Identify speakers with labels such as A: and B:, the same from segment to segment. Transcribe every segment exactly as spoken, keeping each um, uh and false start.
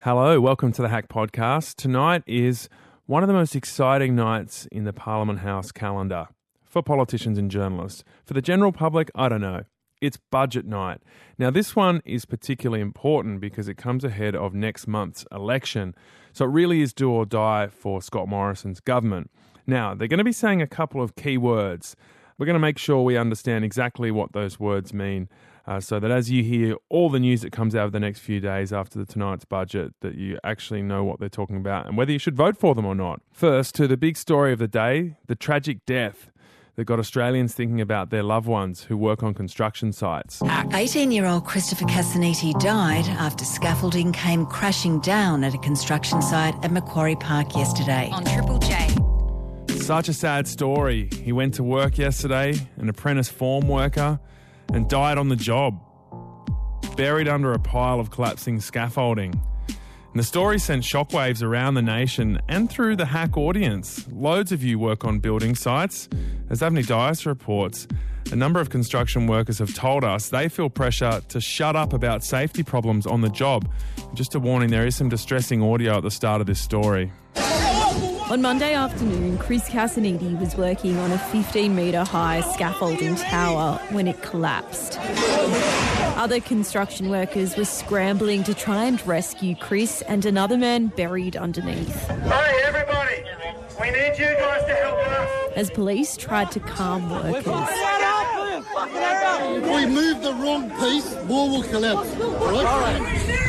A: Hello, welcome to the Hack Podcast. Tonight is one of the most exciting nights in the Parliament House calendar for politicians and journalists. For the general public, I don't know. It's budget night. Now, this one is particularly important because it comes ahead of next month's election. So it really is do or die for Scott Morrison's government. Now, they're going to be saying a couple of key words. We're going to make sure we understand exactly what those words mean uh, so that as you hear all the news that comes out of the next few days after the tonight's budget, that you actually know what they're talking about and whether you should vote for them or not. First, to the big story of the day, the tragic death that got Australians thinking about their loved ones who work on construction sites.
B: eighteen-year-old Christopher Casaniti died after scaffolding came crashing down at a construction site at Macquarie Park yesterday.
C: On Triple J.
A: Such a sad story. He went to work yesterday, an apprentice form worker, and died on the job, buried under a pile of collapsing scaffolding. And the story sent shockwaves around the nation and through the Hack audience. Loads of you work on building sites. As Avni Dias reports, a number of construction workers have told us they feel pressure to shut up about safety problems on the job. Just a warning, there is some distressing audio at the start of this story.
D: On Monday afternoon, Chris Casaniti was working on a fifteen metre high scaffolding tower when it collapsed. Other construction workers were scrambling to try and rescue Chris and another man buried underneath.
E: Hey everybody, we need you guys to help us.
D: As police tried to calm workers.
F: If we move the wrong piece, wall will collapse. Right? All right.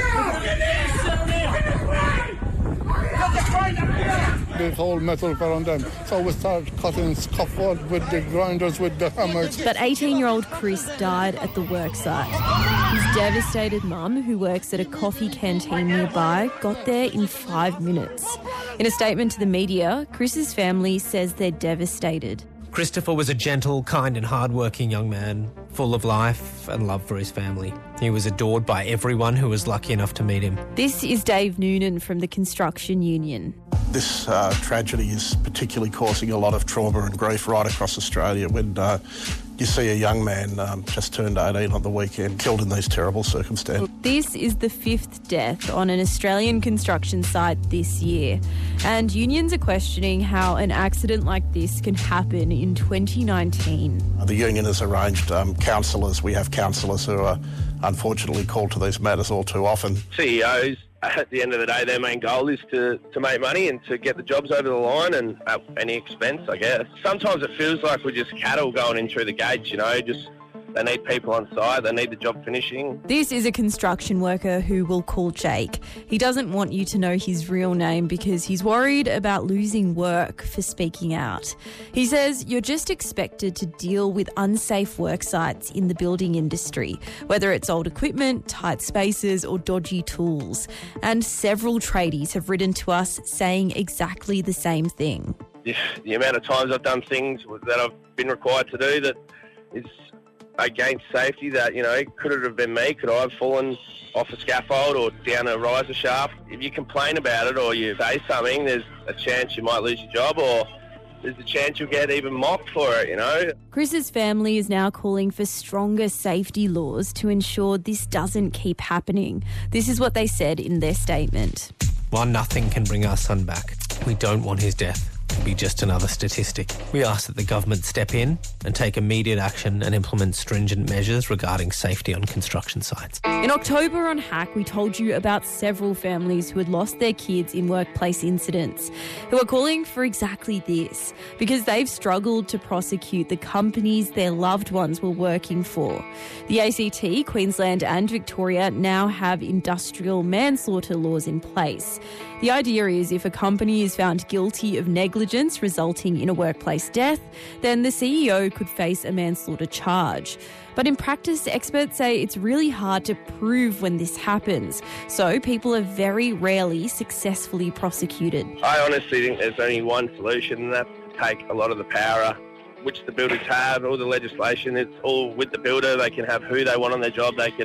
F: There's whole metal around them. So we started cutting scaffold with the grinders, with the hammers.
D: But eighteen-year-old Chris died at the work site. His devastated mum, who works at a coffee canteen nearby, got there in five minutes. In a statement to the media, Chris's family says they're devastated.
G: Christopher was a gentle, kind and hard-working young man, full of life and love for his family. He was adored by everyone who was lucky enough to meet him.
D: This is Dave Noonan from the Construction Union.
H: This uh, tragedy is particularly causing a lot of trauma and grief right across Australia when uh, you see a young man um, just turned eighteen on the weekend killed in these terrible circumstances.
D: This is the fifth death on an Australian construction site this year, and unions are questioning how an accident like this can happen in twenty nineteen.
H: The union has arranged um, counsellors. We have counsellors who are unfortunately called to these matters all too often.
I: C E Os, at the end of the day, their main goal is to, to make money and to get the jobs over the line and at any expense, I guess. Sometimes it feels like we're just cattle going in through the gates, you know, just they need people on site, they need the job finishing.
D: This is a construction worker who we'll call Jake. He doesn't want you to know his real name because he's worried about losing work for speaking out. He says you're just expected to deal with unsafe work sites in the building industry, whether it's old equipment, tight spaces or dodgy tools. And several tradies have written to us saying exactly the same thing.
I: The, the amount of times I've done things that I've been required to do that is against safety, that, you know, could it have been me? Could I have fallen off a scaffold or down a riser shaft? If you complain about it or you say something, there's a chance you might lose your job or there's a chance you'll get even mocked for it, you know.
D: Chris's family is now calling for stronger safety laws to ensure this doesn't keep happening. This is what they said in their statement.
G: While nothing can bring our son back, we don't want his death to be just another statistic. We ask that the government step in and take immediate action and implement stringent measures regarding safety on construction sites.
D: In October on Hack, we told you about several families who had lost their kids in workplace incidents, who are calling for exactly this because they've struggled to prosecute the companies their loved ones were working for. The A C T, Queensland and Victoria now have industrial manslaughter laws in place. The idea is if a company is found guilty of negligence resulting in a workplace death, then the C E O could face a manslaughter charge. But in practice, experts say it's really hard to prove when this happens, so people are very rarely successfully prosecuted.
I: I honestly think there's only one solution, and that's to take a lot of the power which the builders have, all the legislation, it's all with the builder. They can have who they want on their job. They can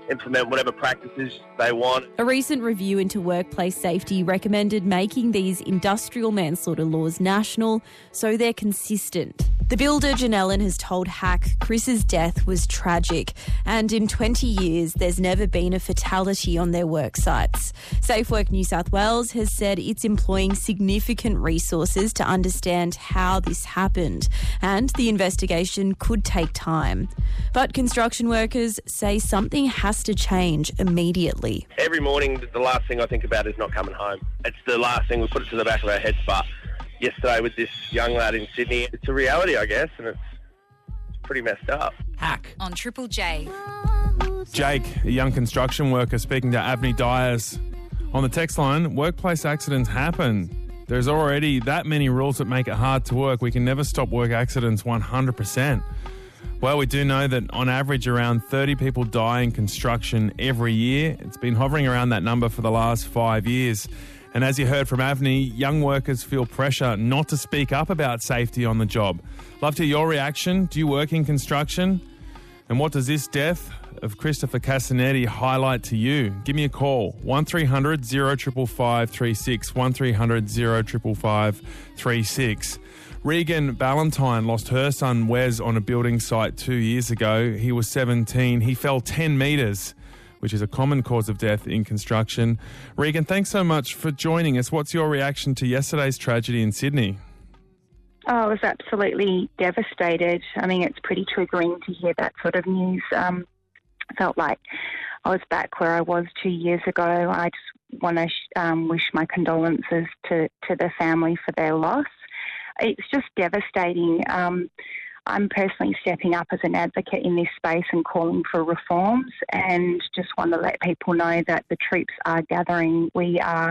I: implement whatever practices they want.
D: A recent review into workplace safety recommended making these industrial manslaughter laws national so they're consistent. The builder Janellen has told Hack Chris's death was tragic, and in twenty years there's never been a fatality on their work sites. SafeWork New South Wales has said it's employing significant resources to understand how this happened, and the investigation could take time. But construction workers say something has to change immediately.
I: Every morning, the last thing I think about is not coming home. It's the last thing we put it to the back of our heads, but yesterday with this young lad in Sydney, it's a reality, I guess, and it's pretty messed up.
G: Hack.
B: On Triple J.
A: Jake, a young construction worker, speaking to Avni Dyers. On the text line, workplace accidents happen. There's already that many rules that make it hard to work. We can never stop work accidents one hundred percent. Well, we do know that on average around thirty people die in construction every year. It's been hovering around that number for the last five years. And as you heard from Avni, young workers feel pressure not to speak up about safety on the job. Love to hear your reaction. Do you work in construction? And what does this death of Christopher Castanetti highlight to you? Give me a call, one three hundred, zero five five, three six, one three hundred, zero five five, three six. Regan Ballantyne lost her son Wes on a building site two years ago. He was seventeen. He fell ten metres, which is a common cause of death in construction. Regan, thanks so much for joining us. What's your reaction to yesterday's tragedy in Sydney?
C: Oh, I was absolutely devastated. I mean, it's pretty triggering to hear that sort of news. Um, I felt like I was back where I was two years ago. I just want to sh- um, wish my condolences to, to the family for their loss. It's just devastating. Um, I'm personally stepping up as an advocate in this space and calling for reforms, and just want to let people know that the troops are gathering. We are,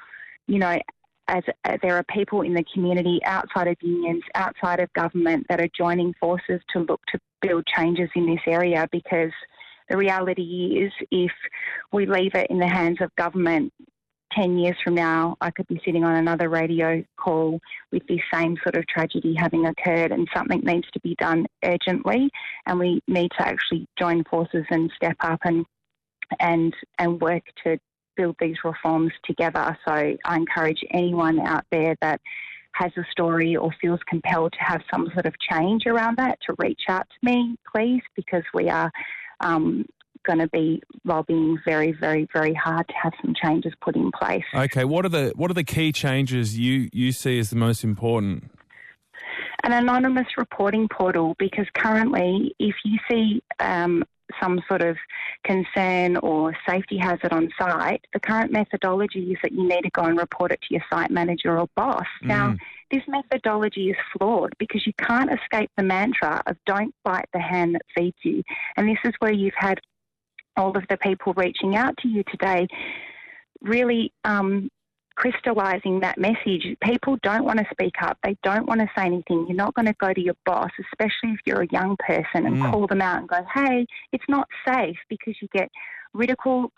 C: you know, as, as there are people in the community outside of unions, outside of government that are joining forces to look to build changes in this area, because the reality is if we leave it in the hands of government, ten years from now, I could be sitting on another radio call with this same sort of tragedy having occurred, and something needs to be done urgently, and we need to actually join forces and step up and and and work to build these reforms together. So I encourage anyone out there that has a story or feels compelled to have some sort of change around that to reach out to me, please, because we are um, going to be lobbying very, very, very hard to have some changes put in place.
A: Okay, what are the what are the key changes you, you see as the most important?
C: An anonymous reporting portal, because currently if you see um, some sort of concern or safety hazard on site, the current methodology is that you need to go and report it to your site manager or boss. Mm. Now, this methodology is flawed because you can't escape the mantra of don't bite the hand that feeds you. And this is where you've had all of the people reaching out to you today really um, crystallising that message. People don't want to speak up. They don't want to say anything. You're not going to go to your boss, especially if you're a young person, and mm. call them out and go, hey, it's not safe, because you get ridiculed,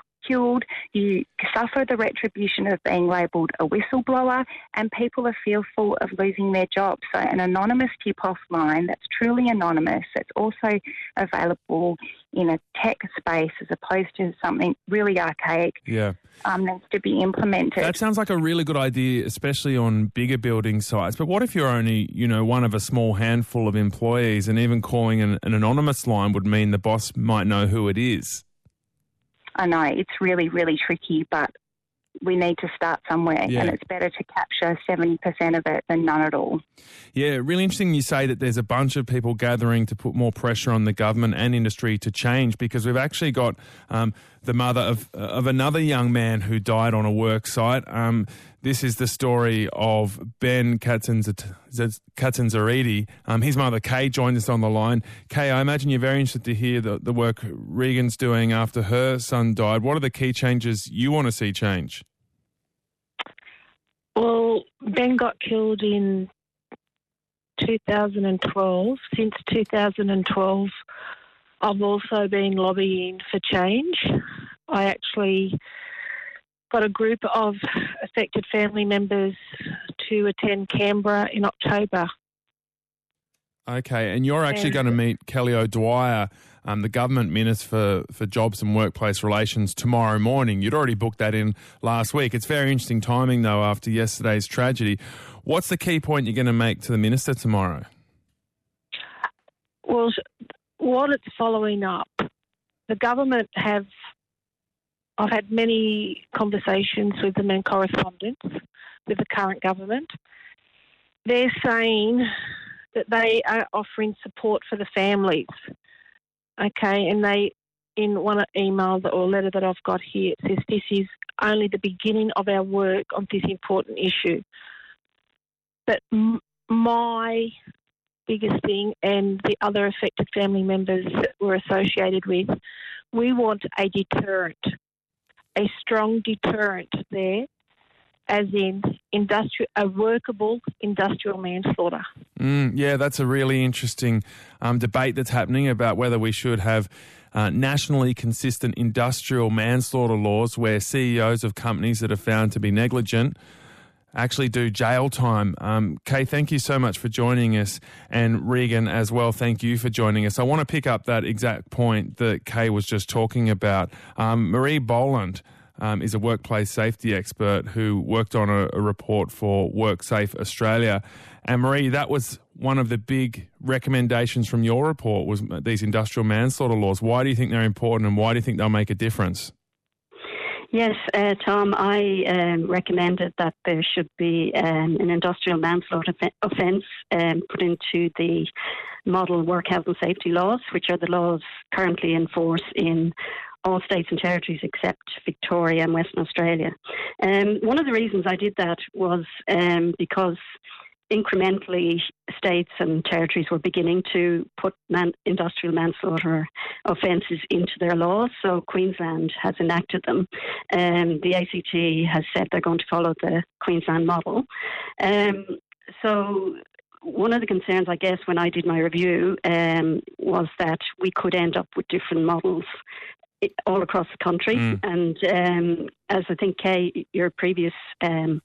C: you suffer the retribution of being labelled a whistleblower, and people are fearful of losing their jobs. So an anonymous tip-off line that's truly anonymous, that's also available in a tech space as opposed to something really archaic,
A: yeah.
C: um, needs to be implemented.
A: That sounds like a really good idea, especially on bigger building sites. But what if you're only, you know, one of a small handful of employees, and even calling an, an anonymous line would mean the boss might know who it is?
C: I know, it's really, really tricky, but we need to start somewhere, yeah. and it's better to capture seventy percent of it than none at all.
A: Yeah, really interesting you say that there's a bunch of people gathering to put more pressure on the government and industry to change, because we've actually got um, the mother of of another young man who died on a work site. Um, this is the story of Ben Catanzariti. Um, his mother, Kay, joined us on the line. Kay, I imagine you're very interested to hear the, the work Regan's doing after her son died. What are the key changes you want to see change?
J: Well, Ben got killed in two thousand twelve. Since two thousand twelve, I've also been lobbying for change. I actually got a group of affected family members to attend Canberra in October.
A: Okay, and you're actually
J: and,
A: going to meet Kelly O'Dwyer um, the government minister for, for Jobs and Workplace Relations tomorrow morning. You'd already booked that in last week. It's very interesting timing, though, after yesterday's tragedy. What's the key point you're going to make to the minister tomorrow?
J: Well, what it's following up, the government have, I've had many conversations with them and correspondence with the current government. They're saying that they are offering support for the families, okay, and they, in one email or letter that I've got here, it says this is only the beginning of our work on this important issue. But m- my biggest thing, and the other affected family members that we're associated with, we want a deterrent, a strong deterrent there, as in industri- a workable industrial manslaughter.
A: Mm, yeah, that's a really interesting um, debate that's happening about whether we should have uh, nationally consistent industrial manslaughter laws where C E Os of companies that are found to be negligent actually do jail time. Um, Kay, thank you so much for joining us, and Regan as well, thank you for joining us. I want to pick up that exact point that Kay was just talking about. Um, Marie Boland um, is a workplace safety expert who worked on a, a report for WorkSafe Australia. And Marie, that was one of the big recommendations from your report, was these industrial manslaughter laws. Why do you think they're important, and why do you think they'll make a difference?
K: Yes, uh, Tom, I um, recommended that there should be um, an industrial manslaughter offence um, put into the model work health and safety laws, which are the laws currently in force in all states and territories except Victoria and Western Australia. Um, one of the reasons I did that was um, because incrementally states and territories were beginning to put man- industrial manslaughter offences into their laws. So Queensland has enacted them. Um, the A C T has said they're going to follow the Queensland model. Um, so one of the concerns, I guess, when I did my review um, was that we could end up with different models all across the country. Mm. And um, as I think, Kay, your previous um,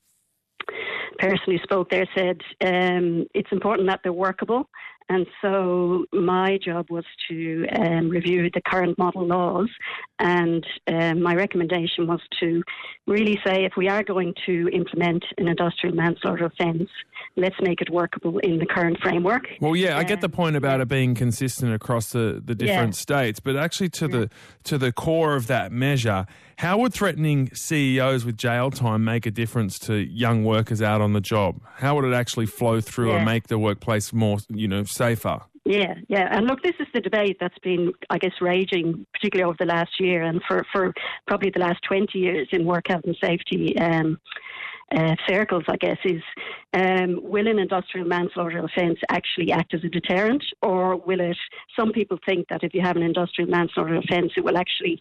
K: person who spoke there said, um, it's important that they're workable. And so my job was to um, review the current model laws, and um, my recommendation was to really say, if we are going to implement an industrial manslaughter offence, let's make it workable in the current framework.
A: Well, yeah, I get the point about it being consistent across the, the different yeah. states, but actually to yeah. the to the core of that measure, how would threatening C E Os with jail time make a difference to young workers out on the job? How would it actually flow through yeah. and make the workplace more, you know, safer?
K: Yeah, yeah. And look, this is the debate that's been, I guess, raging, particularly over the last year and for, for probably the last twenty years in work health and safety um, uh, circles, I guess, is um, will an industrial manslaughter offence actually act as a deterrent, or will it, some people think that if you have an industrial manslaughter offence, it will actually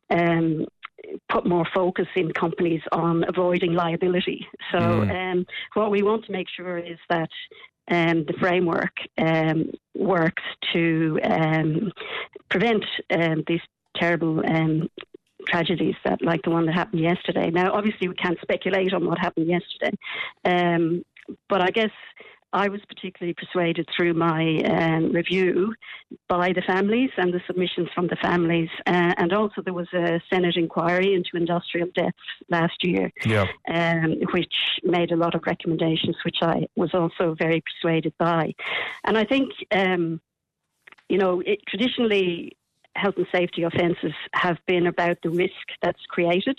K: um, put more focus in companies on avoiding liability. So mm. um, what we want to make sure is that Um, the framework um, works to um, prevent um, these terrible um, tragedies that, like the one that happened yesterday. Now, obviously, we can't speculate on what happened yesterday, um, but I guess I was particularly persuaded through my um, review by the families and the submissions from the families. Uh, and also there was a Senate inquiry into industrial deaths last year, yeah. um, which made a lot of recommendations, which I was also very persuaded by. And I think, um, you know, it, traditionally, health and safety offences have been about the risk that's created.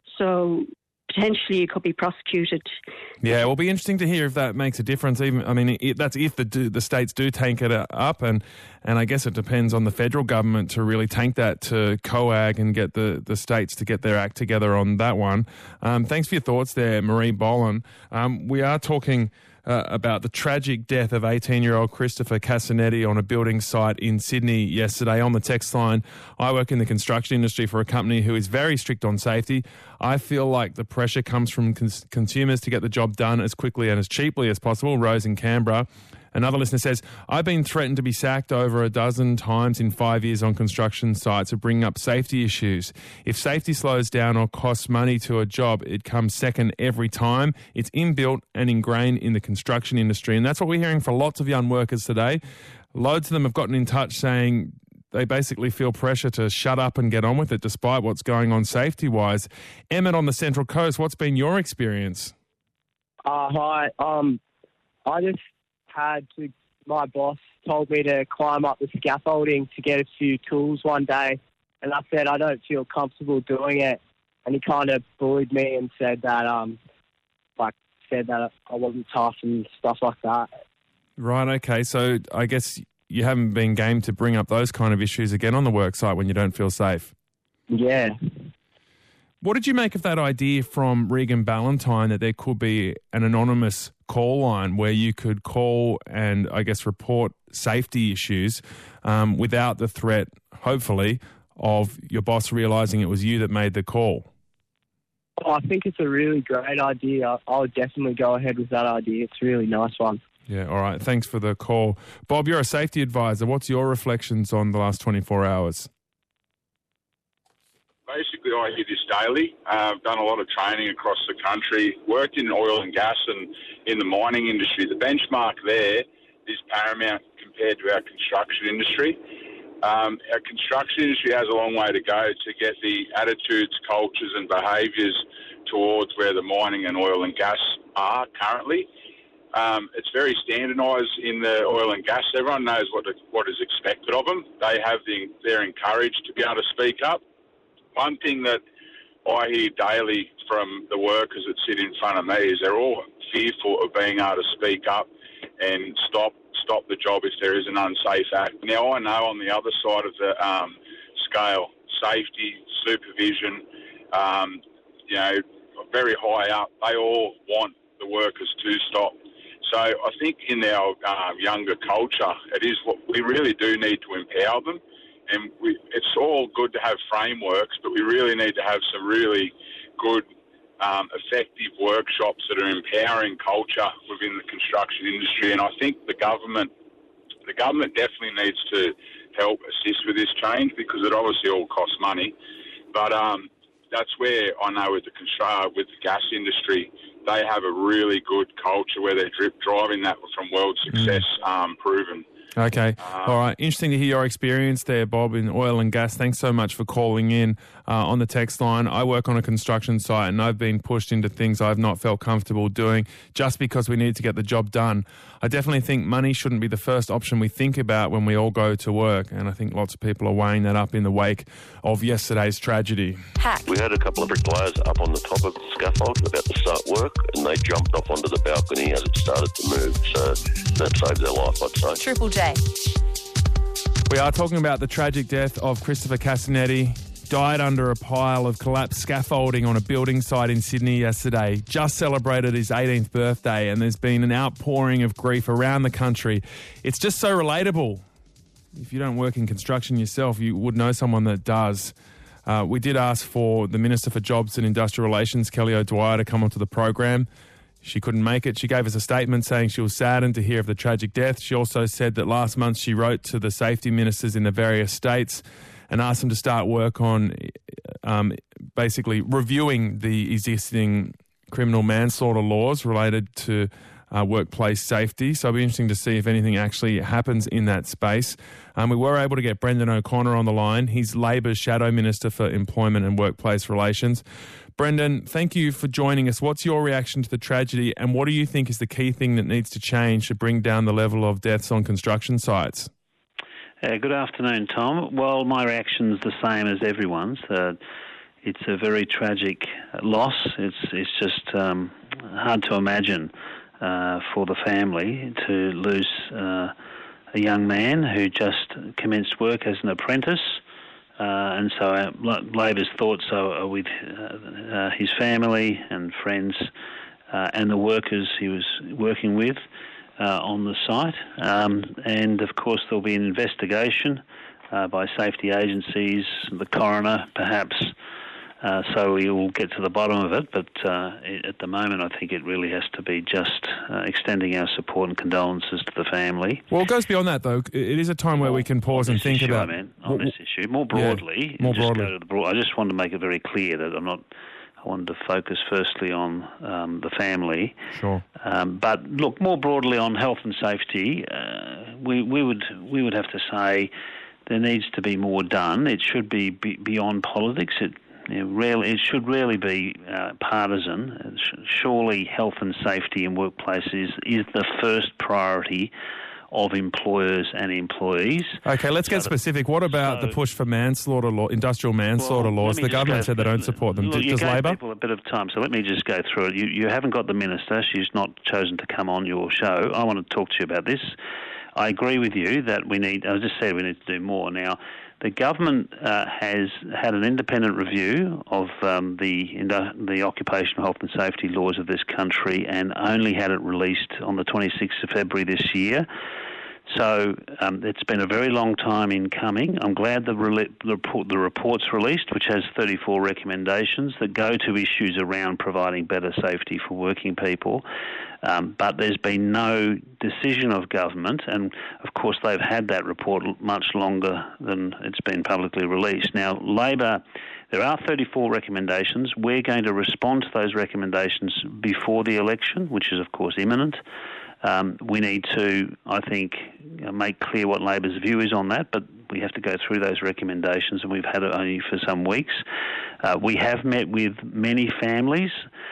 K: So potentially you could be prosecuted.
A: Yeah, it will be interesting to hear if that makes a difference. Even, I mean, it, that's if the do, the states do tank it up, and and I guess it depends on the federal government to really tank that to COAG and get the, the states to get their act together on that one. Um, thanks for your thoughts there, Marie Boland. Um, we are talking Uh, about the tragic death of eighteen-year-old Christopher Casanetti on a building site in Sydney yesterday. On the text line, I work in the construction industry for a company who is very strict on safety. I feel like the pressure comes from cons- consumers to get the job done as quickly and as cheaply as possible. Rose in Canberra. Another listener says, I've been threatened to be sacked over a dozen times in five years on construction sites for bringing up safety issues. If safety slows down or costs money to a job, it comes second every time. It's inbuilt and ingrained in the construction industry. And that's what we're hearing from lots of young workers today. Loads of them have gotten in touch saying they basically feel pressure to shut up and get on with it despite what's going on safety-wise. Emmett on the Central Coast, what's been your experience?
L: Uh, hi. Um, I just had to, my boss told me to climb up the scaffolding to get a few tools one day, and I said I don't feel comfortable doing it, and he kind of bullied me and said that, um, like, said that I wasn't tough and stuff like that.
A: Right, okay. So I guess you haven't been game to bring up those kind of issues again on the work site when you don't feel safe.
L: Yeah.
A: What did you make of that idea from Regan Ballantyne that there could be an anonymous call line where you could call and, I guess, report safety issues um, without the threat, hopefully, of your boss realising it was you that made the call?
L: Oh, I think it's a really great idea. I would definitely go ahead with that idea. It's a really nice one.
A: Yeah, all right. Thanks for the call. Bob, you're a safety advisor. What's your reflections on the last twenty-four hours?
M: Basically, I hear this daily. Uh, I've done a lot of training across the country, worked in oil and gas and in the mining industry. The benchmark there is paramount compared to our construction industry. Um, our construction industry has a long way to go to get the attitudes, cultures and behaviours towards where the mining and oil and gas are currently. Um, it's very standardised in the oil and gas. Everyone knows what what is expected of them. They have the, they're encouraged to be able to speak up. One thing that I hear daily from the workers that sit in front of me is they're all fearful of being able to speak up and stop stop the job if there is an unsafe act. Now, I know on the other side of the um, scale, safety, supervision, um, you know, very high up, they all want the workers to stop. So I think in our uh, younger culture, it is what we really do need to empower them. And we, it's all good to have frameworks, but we really need to have some really good, um, effective workshops that are empowering culture within the construction industry. And I think the government, the government definitely needs to help assist with this change because it obviously all costs money. But um, that's where I know with the constru- with the gas industry, they have a really good culture where they're drip driving that from world success mm. um, proven.
A: Okay. Um, All right. Interesting to hear your experience there, Bob, in oil and gas. Thanks so much for calling in uh, on the text line. I work on a construction site and I've been pushed into things I've not felt comfortable doing just because we need to get the job done. I definitely think money shouldn't be the first option we think about when we all go to work. And I think lots of people are weighing that up in the wake of yesterday's tragedy.
N: Hack. We had a couple of bricklayers up on the top of the scaffold about to start work and they jumped off onto the balcony as it started to move. So that saved their life, I'd say.
D: Triple J.
A: We are talking about the tragic death of Christopher Castanetti. Died under a pile of collapsed scaffolding on a building site in Sydney yesterday. Just celebrated his eighteenth birthday and there's been an outpouring of grief around the country. It's just so relatable. If you don't work in construction yourself, you would know someone that does. Uh, we did ask for the Minister for Jobs and Industrial Relations, Kelly O'Dwyer, to come onto the program. She couldn't make it. She gave us a statement saying she was saddened to hear of the tragic death. She also said that last month she wrote to the safety ministers in the various states and asked them to start work on um, basically reviewing the existing criminal manslaughter laws related to uh, workplace safety. So it'll be interesting to see if anything actually happens in that space. Um, we were able to get Brendan O'Connor on the line. He's Labor's Shadow Minister for Employment and Workplace Relations. Brendan, thank you for joining us. What's your reaction to the tragedy and what do you think is the key thing that needs to change to bring down the level of deaths on construction sites?
O: Uh, good afternoon, Tom. Well, my reaction's the same as everyone's. Uh, it's a very tragic loss. It's it's just um, hard to imagine uh, for the family to lose uh, a young man who just commenced work as an apprentice. Uh, and so our, Labor's thoughts are, are with uh, uh, his family and friends uh, and the workers he was working with uh, on the site. Um, and, of course, there'll be an investigation uh, by safety agencies, the coroner, perhaps, uh, so we will get to the bottom of it. But uh, it, at the moment, I think it really has to be just uh, extending our support and condolences to the family.
A: Well, it goes beyond that, though. It is a time where we can pause and think
O: issue,
A: about...
O: I mean, on this issue. More broadly,
A: yeah, more
O: just
A: broadly.
O: Go to the broad, I just want to make it very clear that I'm not... I wanted to focus firstly on um, the family.
A: Sure.
O: Um, but look, more broadly on health and safety, uh, we, we would we would have to say there needs to be more done. It should be, be beyond politics. It you know, really, it should really be uh, partisan. Surely health and safety in workplaces is the first priority of employers and employees.
A: Okay, let's get so specific. What about so, the push for manslaughter law, industrial manslaughter
O: well,
A: laws? The government said they don't support them.
O: Look,
A: Does
O: you
A: Labor?
O: gave people a bit of time, so let me just go through it. You, you haven't got the minister. She's not chosen to come on your show. I want to talk to you about this. I agree with you that we need, I just said we need to do more. Now, the government uh, has had an independent review of um, the the occupational health and safety laws of this country and only had it released on the twenty-sixth of February this year. So um, it's been a very long time in coming. I'm glad the, re- the, report, the report's released, which has thirty-four recommendations that go to issues around providing better safety for working people. Um, but there's been no decision of government, and of course they've had that report much longer than it's been publicly released. Now, Labor, there are thirty-four recommendations. We're going to respond to those recommendations before the election, which is of course imminent. Um, we need to, I think, make clear what Labor's view is on that, but we have to go through those recommendations, and we've had it only for some weeks. Uh, we have met with many families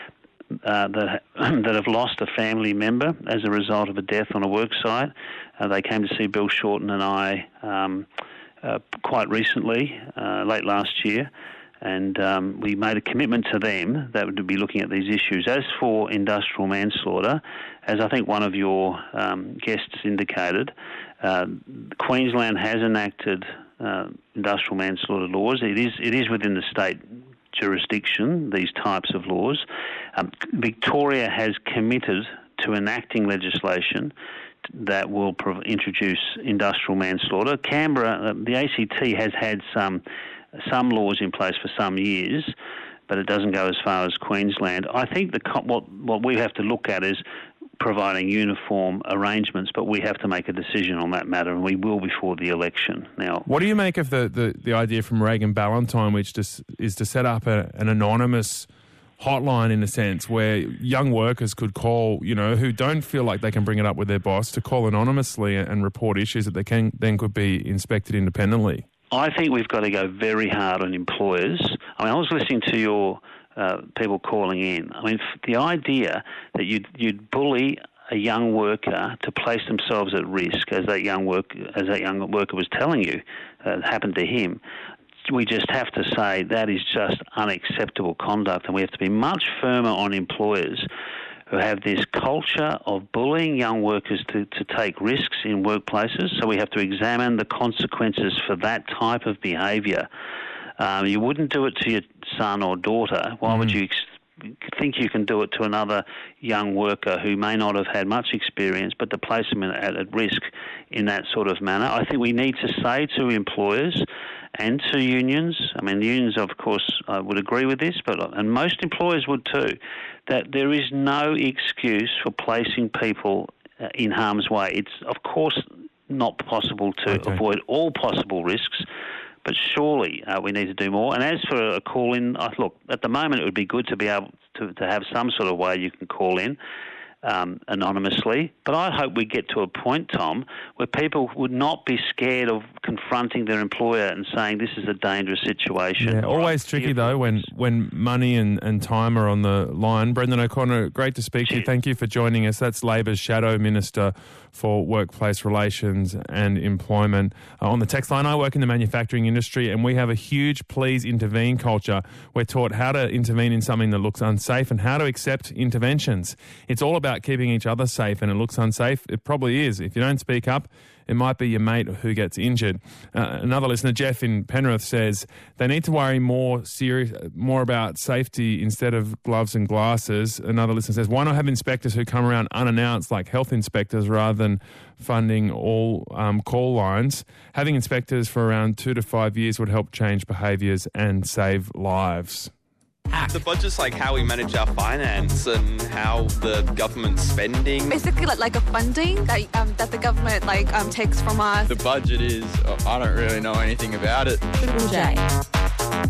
O: uh, that that have lost a family member as a result of a death on a work site. Uh, they came to see Bill Shorten and I um, uh, quite recently, uh, late last year. And um, we made a commitment to them that would be looking at these issues. As for industrial manslaughter, as I think one of your um, guests indicated, uh, Queensland has enacted uh, industrial manslaughter laws. It is it is within the state jurisdiction, these types of laws. Um, Victoria has committed to enacting legislation that will prov- introduce industrial manslaughter. Canberra, uh, the A C T has had some... some laws in place for some years, but it doesn't go as far as Queensland. I think the what what we have to look at is providing uniform arrangements, but we have to make a decision on that matter, and we will before the election. Now,
A: what do you make of the, the, the idea from Reagan Ballantyne, which just is to set up a, an anonymous hotline, in a sense, where young workers could call, you know, who don't feel like they can bring it up with their boss, to call anonymously and, and report issues that they can then could be inspected independently?
O: I think we've got to go very hard on employers. I mean, I was listening to your uh, people calling in. I mean, the idea that you'd, you'd bully a young worker to place themselves at risk, as that young work as that young worker was telling you, uh, happened to him. We just have to say that is just unacceptable conduct, and we have to be much firmer on employers who have this culture of bullying young workers to, to take risks in workplaces. So we have to examine the consequences for that type of behaviour. Um, you wouldn't do it to your son or daughter. Why mm. would you ex- think you can do it to another young worker who may not have had much experience, but to place them in, at, at risk in that sort of manner? I think we need to say to employers and to unions, I mean, unions, of course, uh, would agree with this, but and most employers would too, that there is no excuse for placing people uh, in harm's way. It's, of course, not possible to okay. avoid all possible risks, but surely uh, we need to do more. And as for a call-in, uh, look, at the moment it would be good to be able to, to have some sort of way you can call in um, anonymously. But I hope we get to a point, Tom, where people would not be scared of confronting their employer and saying this is a dangerous situation.
A: Yeah, always tricky, though, when, when money and, and time are on the line. Brendan O'Connor, great to speak Cheers. to you. Thank you for joining us. That's Labor's Shadow Minister for Workplace Relations and Employment. Uh, on the text line, I work in the manufacturing industry, and we have a huge please intervene culture. We're taught how to intervene in something that looks unsafe and how to accept interventions. It's all about keeping each other safe, and it looks unsafe. It probably is. If you don't speak up, it might be your mate who gets injured. Uh, another listener, Jeff in Penrith, says they need to worry more serious, more about safety instead of gloves and glasses. Another listener says, why not have inspectors who come around unannounced, like health inspectors, rather than funding all um, call lines? Having inspectors for around two to five years would help change behaviours and save lives.
P: The budget's like how we manage our finance and how the government's spending.
Q: Basically like, like a funding that, um, that the government like um, takes from us.
P: The budget is, I don't really know anything about it.
B: Triple J.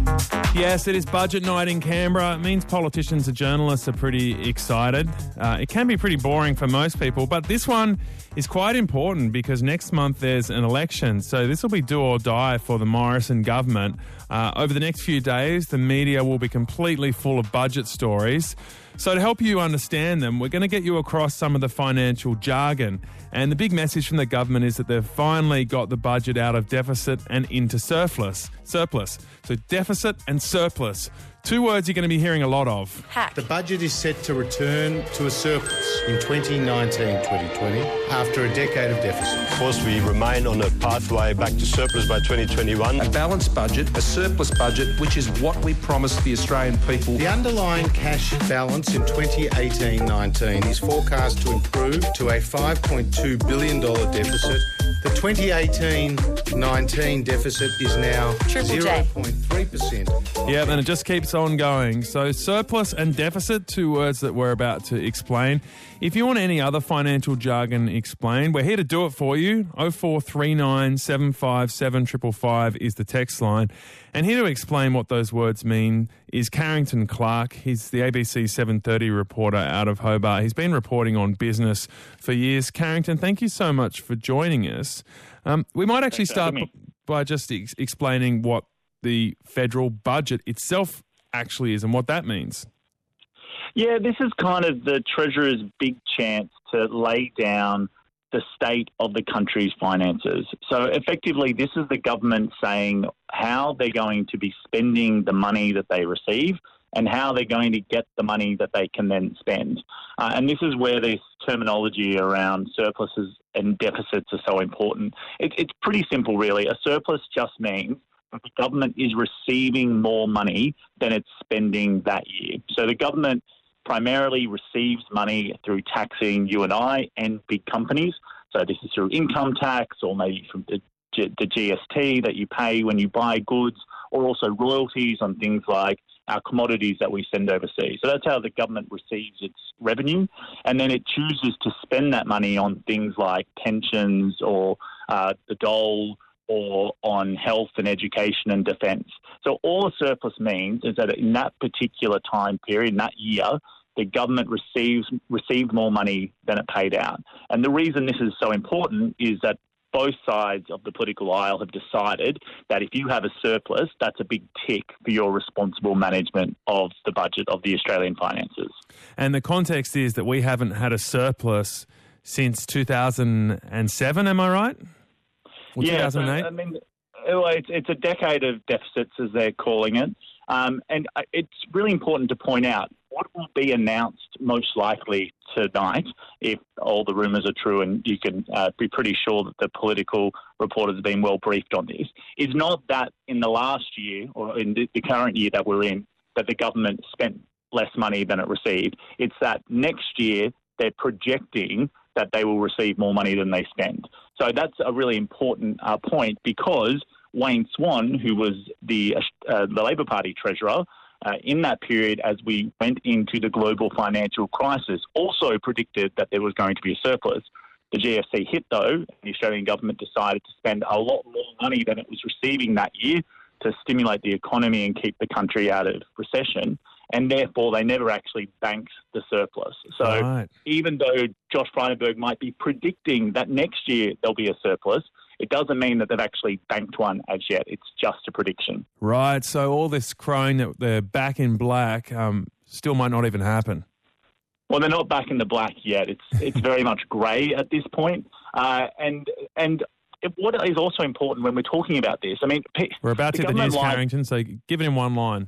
A: Yes, it is budget night in Canberra. It means politicians and journalists are pretty excited. Uh, it can be pretty boring for most people, but this one is quite important because next month there's an election. So this will be do or die for the Morrison government. Uh, over the next few days, the media will be completely full of budget stories. So to help you understand them, we're going to get you across some of the financial jargon. And the big message from the government is that they've finally got the budget out of deficit and into surplus. Surplus. So deficit and surplus. Two words you're going to be hearing a lot of.
R: Hack. The budget is set to return to a surplus in twenty nineteen twenty twenty after a decade of deficit.
S: Of course, we remain on a pathway back to surplus by twenty twenty-one.
T: A balanced budget, a surplus budget, which is what we promised the Australian people.
R: The underlying cash balance in twenty eighteen nineteen is forecast to improve to a five point two billion dollars deficit. The twenty eighteen nineteen deficit is now zero point three percent.
A: Yeah, and it just keeps on going. So surplus and deficit, two words that we're about to explain. If you want any other financial jargon explained, we're here to do it for you. oh four three nine, seven five seven, five five five is the text line. And here to explain what those words mean is Carrington Clark. He's the A B C seven thirty reporter out of Hobart. He's been reporting on business for years. Carrington, thank you so much for joining us. Um, we might actually start b- by just ex- explaining what the federal budget itself actually is and what that means.
U: Yeah, this is kind of the Treasurer's big chance to lay down the state of the country's finances. So effectively, this is the government saying how they're going to be spending the money that they receive and how they're going to get the money that they can then spend. Uh, and this is where this terminology around surpluses and deficits are so important. It, it's pretty simple, really. A surplus just means that the government is receiving more money than it's spending that year. So the government primarily receives money through taxing you and I and big companies. So this is through income tax or maybe from the, the G S T that you pay when you buy goods, or also royalties on things like our commodities that we send overseas. So that's how the government receives its revenue. And then it chooses to spend that money on things like pensions or uh, the dole, or on health and education and defence. So all a surplus means is that in that particular time period, in that year, the government receives received more money than it paid out. And the reason this is so important is that both sides of the political aisle have decided that if you have a surplus, that's a big tick for your responsible management of the budget of the Australian finances.
A: And the context is that we haven't had a surplus since two thousand seven, am I right? Or
U: yeah,
A: two thousand eight?
U: So, I mean, well, it's, it's a decade of deficits, as they're calling it. Um, and it's really important to point out what will be announced most likely tonight, if all the rumours are true, and you can uh, be pretty sure that the political reporters have been well briefed on this, is not that in the last year, or in the, the current year that we're in, that the government spent less money than it received. It's that next year they're projecting that they will receive more money than they spend. So that's a really important uh, point, because Wayne Swan, who was the uh, the Labor Party treasurer uh, in that period as we went into the global financial crisis, also predicted that there was going to be a surplus. The G F C hit, though, and the Australian government decided to spend a lot more money than it was receiving that year to stimulate the economy and keep the country out of recession. And therefore, they never actually banked the surplus. So right. Even though Josh Frydenberg might be predicting that next year there'll be a surplus, it doesn't mean that they've actually banked one as yet. It's just a prediction.
A: Right. So all this crowing that they're back in black um, still might not even happen.
U: Well, they're not back in the black yet. It's it's very much grey at this point. Uh, and and what is also important when we're talking about this, I mean...
A: We're about to hit the news, line, Carrington, so give it in one line.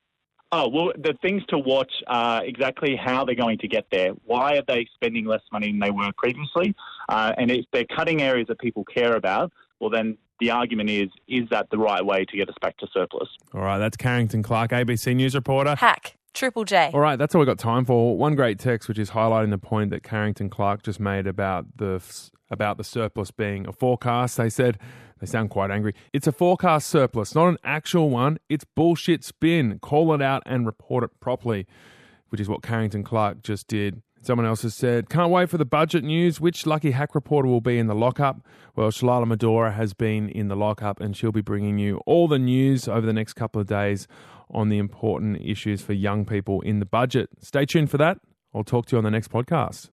U: Oh, well, the things to watch are exactly how they're going to get there. Why are they spending less money than they were previously? Uh, and if they're cutting areas that people care about, well, then the argument is, is that the right way to get us back to surplus?
A: All right, that's Carrington Clark, A B C News reporter.
D: Hack. Triple J.
A: All right, that's all we've got time for. One great text, which is highlighting the point that Carrington Clark just made about the about the surplus being a forecast. They said, they sound quite angry, it's a forecast surplus, not an actual one. It's bullshit spin. Call it out and report it properly, which is what Carrington Clark just did. Someone else has said, can't wait for the budget news. Which lucky hack reporter will be in the lockup? Well, Shalala Medora has been in the lockup, and she'll be bringing you all the news over the next couple of days on the important issues for young people in the budget. Stay tuned for that. I'll talk to you on the next podcast.